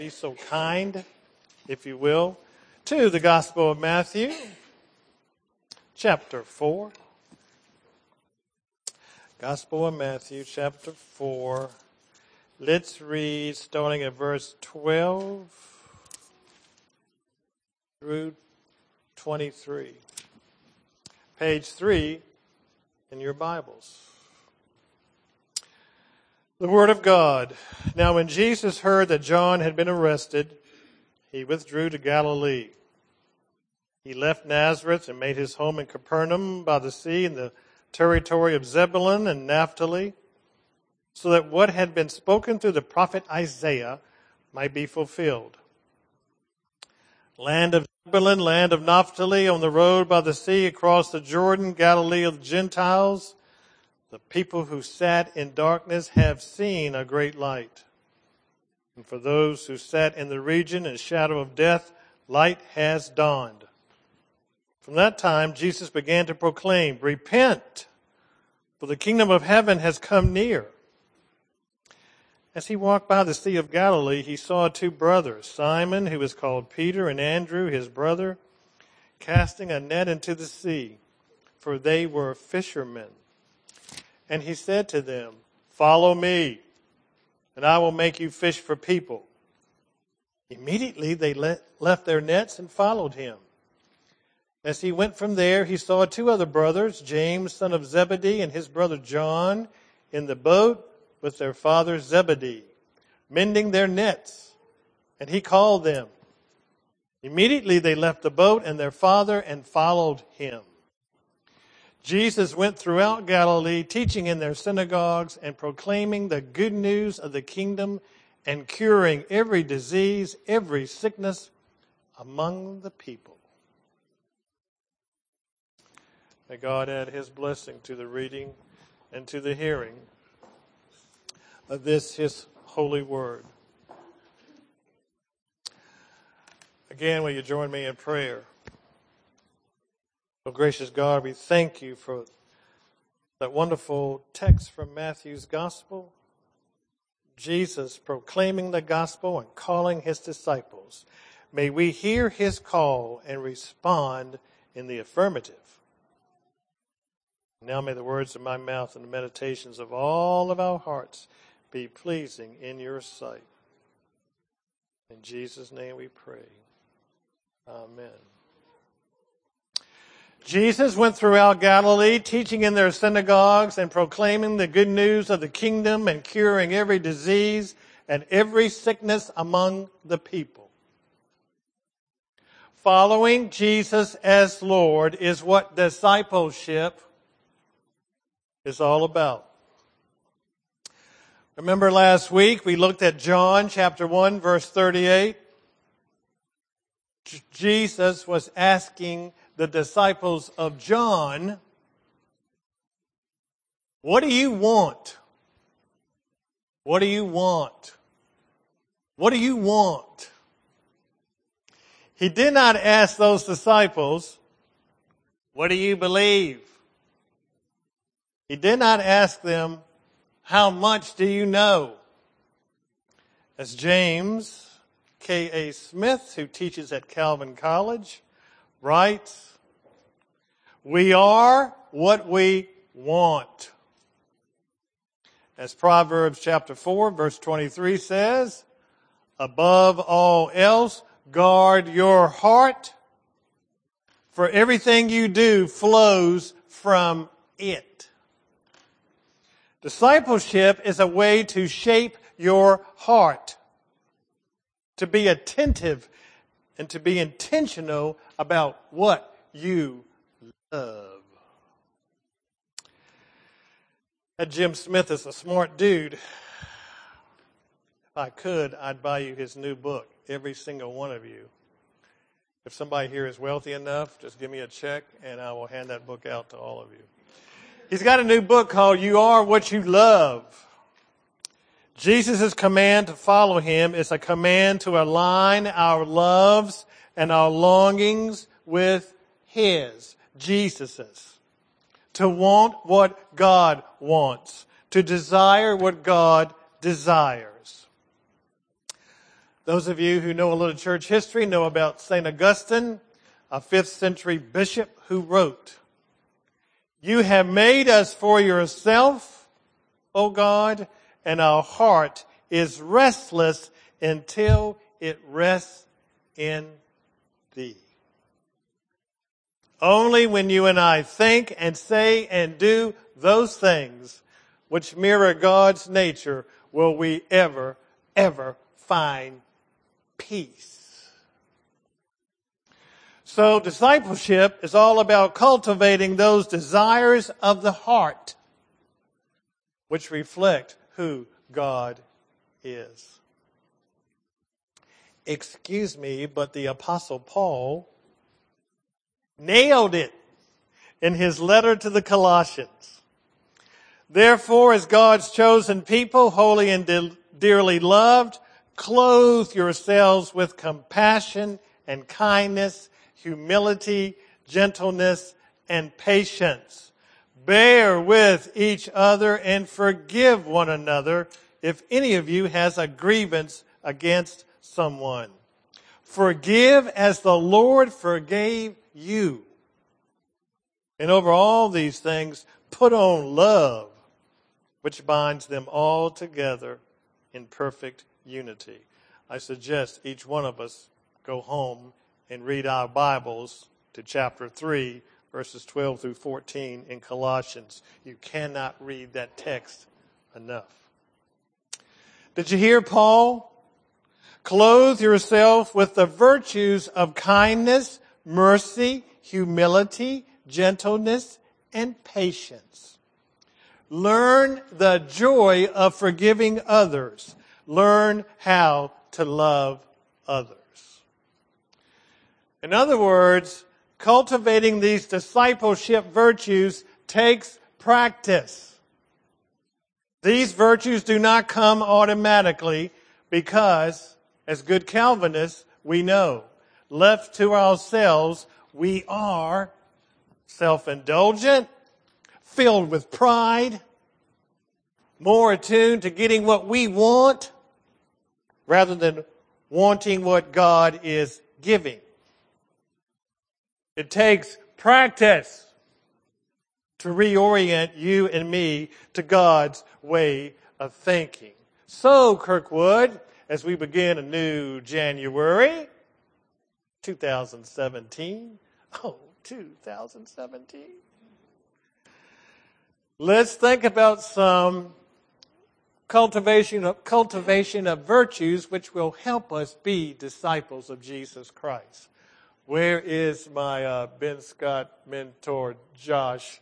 Be so kind, if you will, to the Gospel of Matthew, chapter 4. Gospel of Matthew, chapter 4. Let's read starting at verse 12 through 23. Page 3 in your Bibles. The Word of God. Now when Jesus heard that John had been arrested, he withdrew to Galilee. He left Nazareth and made his home in Capernaum by the sea in the territory of Zebulun and Naphtali, so that what had been spoken through the prophet Isaiah might be fulfilled. Land of Zebulun, land of Naphtali, on the road by the sea across the Jordan, Galilee of the Gentiles. The people who sat in darkness have seen a great light. And for those who sat in the region and shadow of death, light has dawned. From that time, Jesus began to proclaim, "Repent, for the kingdom of heaven has come near." As he walked by the Sea of Galilee, he saw two brothers, Simon, who was called Peter, and Andrew, his brother, casting a net into the sea, for they were fishermen. And he said to them, "Follow me, and I will make you fish for people." Immediately they left their nets and followed him. As he went from there, he saw two other brothers, James, son of Zebedee, and his brother John, in the boat with their father Zebedee, mending their nets. And he called them. Immediately they left the boat and their father and followed him. Jesus went throughout Galilee, teaching in their synagogues and proclaiming the good news of the kingdom and curing every disease, every sickness among the people. May God add his blessing to the reading and to the hearing of this, his holy word. Again, will you join me in prayer? Oh, gracious God, we thank you for that wonderful text from Matthew's gospel. Jesus proclaiming the gospel and calling his disciples. May we hear his call and respond in the affirmative. Now may the words of my mouth and the meditations of all of our hearts be pleasing in your sight. In Jesus' name we pray. Amen. Jesus went throughout Galilee, teaching in their synagogues and proclaiming the good news of the kingdom and curing every disease and every sickness among the people. Following Jesus as Lord is what discipleship is all about. Remember last week we looked at John chapter 1 verse 38. Jesus was asking the disciples of John, "What do you want? What do you want? What do you want?" He did not ask those disciples, "What do you believe?" He did not ask them, "How much do you know?" As James K.A. Smith, who teaches at Calvin College, writes, "We are what we want." As Proverbs chapter 4, verse 23 says, "Above all else, guard your heart, for everything you do flows from it." Discipleship is a way to shape your heart, to be attentive and to be intentional about what you love. That Jim Smith is a smart dude. If I could, I'd buy you his new book, every single one of you. If somebody here is wealthy enough, just give me a check and I will hand that book out to all of you. He's got a new book called "You Are What You Love." Jesus' command to follow him is a command to align our loves and our longings with his, Jesus's. To want what God wants. To desire what God desires. Those of you who know a little church history know about St. Augustine, a 5th century bishop who wrote, "You have made us for yourself, O God, and our heart is restless until it rests in thee." Only when you and I think and say and do those things which mirror God's nature will we ever find peace. So discipleship is all about cultivating those desires of the heart which reflect who God is. Excuse me, but the Apostle Paul nailed it in his letter to the Colossians. "Therefore, as God's chosen people, holy and dearly loved, clothe yourselves with compassion and kindness, humility, gentleness, and patience. Bear with each other and forgive one another if any of you has a grievance against someone. Forgive as the Lord forgave you. And over all these things, put on love, which binds them all together in perfect unity." I suggest each one of us go home and read our Bibles to chapter 3, verses 12 through 14 in Colossians. You cannot read that text enough. Did you hear Paul? Clothe yourself with the virtues of kindness, mercy, humility, gentleness, and patience. Learn the joy of forgiving others. Learn how to love others. In other words, cultivating these discipleship virtues takes practice. These virtues do not come automatically because, as good Calvinists, we know, left to ourselves, we are self-indulgent, filled with pride, more attuned to getting what we want rather than wanting what God is giving. It takes practice to reorient you and me to God's way of thinking. So, Kirkwood, as we begin a new January, 2017. Oh, 2017. Let's think about some cultivation of virtues which will help us be disciples of Jesus Christ. Where is my Ben Scott mentor, Josh?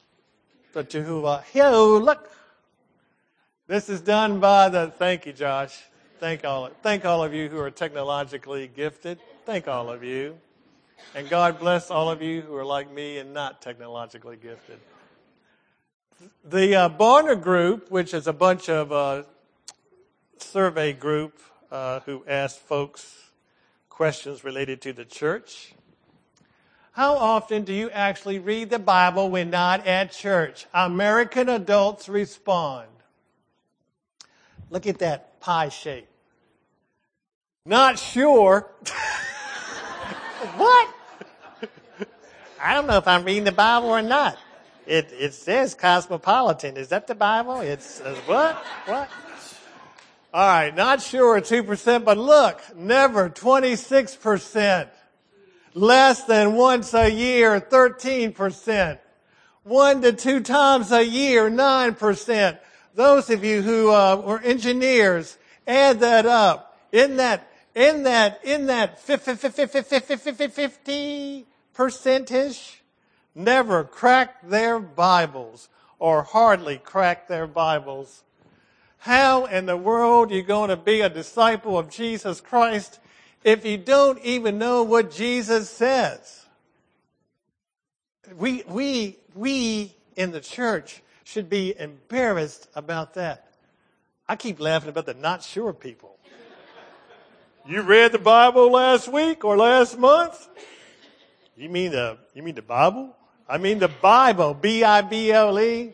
Yo, look. This is done by thank you, Josh. Thank all of you who are technologically gifted. Thank all of you. And God bless all of you who are like me and not technologically gifted. The Barna Group, which is a bunch of survey group who asked folks questions related to the church. How often do you actually read the Bible when not at church? American adults respond. Look at that pie shape. Not sure. What? I don't know if I'm reading the Bible or not. It says cosmopolitan. Is that the Bible? It says what? What? All right, not sure, 2%, but look, never, 26%. Less than once a year, 13%. 1 to 2 times a year, 9%. Those of you who were engineers, add that up. In that 50%ish, never cracked their Bibles or hardly cracked their Bibles. How in the world are you going to be a disciple of Jesus Christ if you don't even know what Jesus says? We in the church should be embarrassed about that. I keep laughing about the not sure people. You read the Bible last week or last month? You mean the Bible? I mean the Bible, Bible.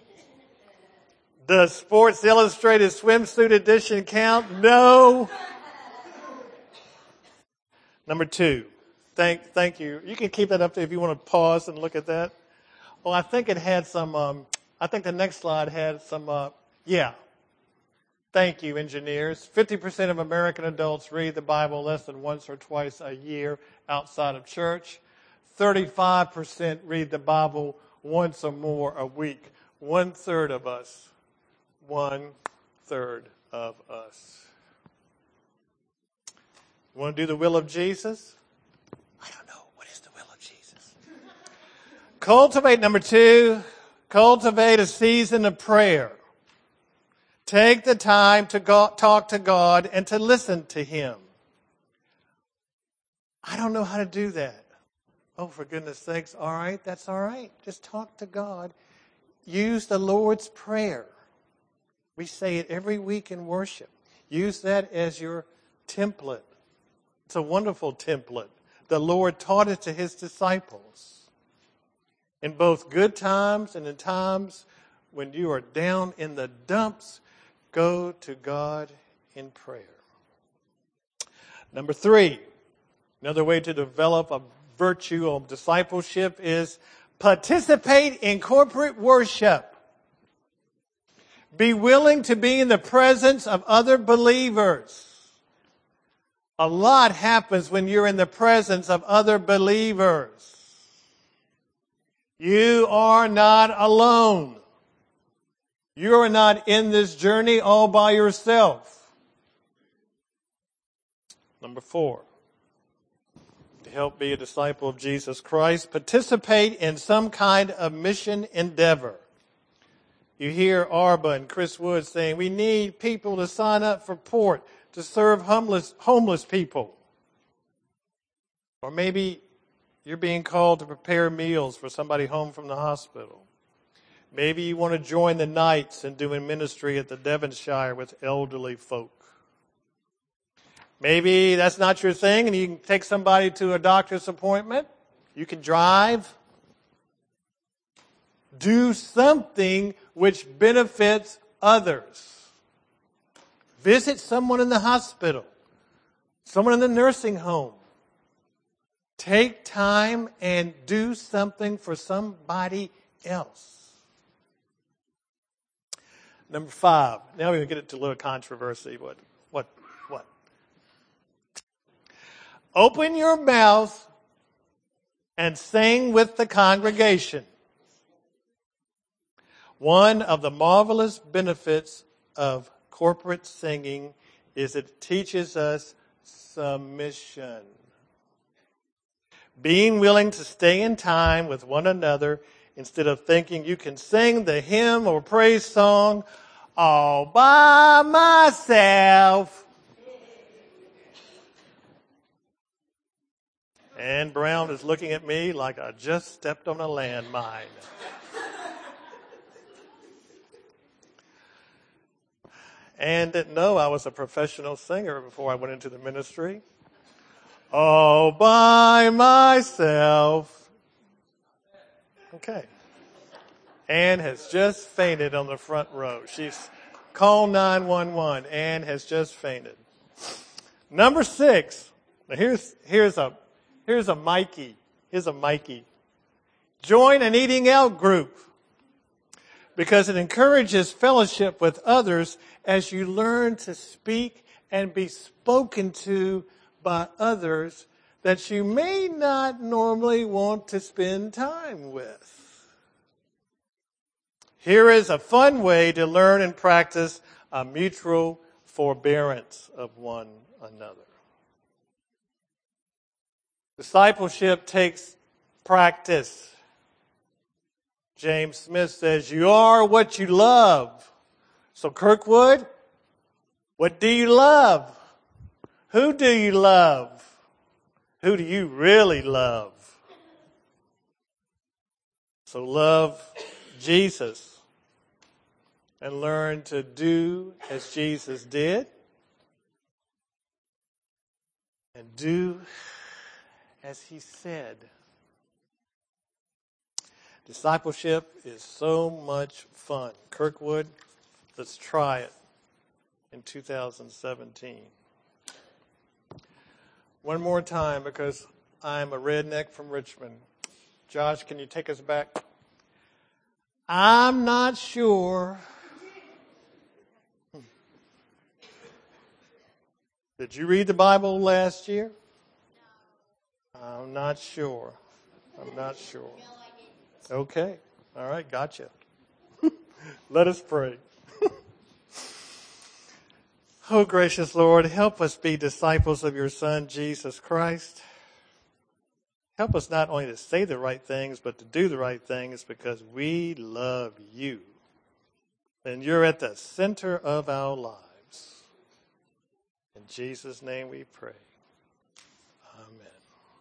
The Sports Illustrated swimsuit edition count? No. Number 2. Thank you. You can keep that up there if you want to pause and look at that. Oh, I think it had some, I think the next slide had some, yeah. Thank you, engineers. 50% of American adults read the Bible less than once or twice a year outside of church. 35% read the Bible once or more a week. 1/3 of us. 1/3 of us. You want to do the will of Jesus? I don't know. What is the will of Jesus? Cultivate, number 2, cultivate a season of prayer. Take the time to talk to God and to listen to Him. I don't know how to do that. Oh, for goodness sakes. All right, that's all right. Just talk to God. Use the Lord's Prayer. We say it every week in worship. Use that as your template. It's a wonderful template. The Lord taught it to His disciples. In both good times and in times when you are down in the dumps, go to God in prayer. Number 3, another way to develop a virtue of discipleship is participate in corporate worship. Be willing to be in the presence of other believers. A lot happens when you're in the presence of other believers. You are not alone. You are not in this journey all by yourself. Number 4, to help be a disciple of Jesus Christ, participate in some kind of mission endeavor. You hear Arba and Chris Wood saying, we need people to sign up for Port to serve homeless people. Or maybe you're being called to prepare meals for somebody home from the hospital. Maybe you want to join the Knights in doing ministry at the Devonshire with elderly folk. Maybe that's not your thing and you can take somebody to a doctor's appointment. You can drive. Do something which benefits others. Visit someone in the hospital, someone in the nursing home. Take time and do something for somebody else. Number 5. Now we're going to get into a little controversy. What? Open your mouth and sing with the congregation. One of the marvelous benefits of corporate singing is it teaches us submission. Being willing to stay in time with one another instead of thinking you can sing the hymn or praise song all by myself. Ann Brown is looking at me like I just stepped on a landmine. Ann didn't know I was a professional singer before I went into the ministry. All by myself. Okay. Ann has just fainted on the front row. She's call 911. Ann has just fainted. Number 6. Now here's a Mikey. Here's a Mikey. Join an eating out group because it encourages fellowship with others as you learn to speak and be spoken to by others that you may not normally want to spend time with. Here is a fun way to learn and practice a mutual forbearance of one another. Discipleship takes practice. James Smith says, you are what you love. So Kirkwood, what do you love? Who do you love? Who do you really love? So love Jesus and learn to do as Jesus did and do as He said. Discipleship is so much fun. Kirkwood, let's try it in 2017. One more time, because I'm a redneck from Richmond. Josh, can you take us back? I'm not sure. Did you read the Bible last year? I'm not sure. I'm not sure. Okay. All right. Gotcha. Let us pray. Oh, gracious Lord, help us be disciples of your Son, Jesus Christ. Help us not only to say the right things, but to do the right things, because we love you. And you're at the center of our lives. In Jesus' name we pray.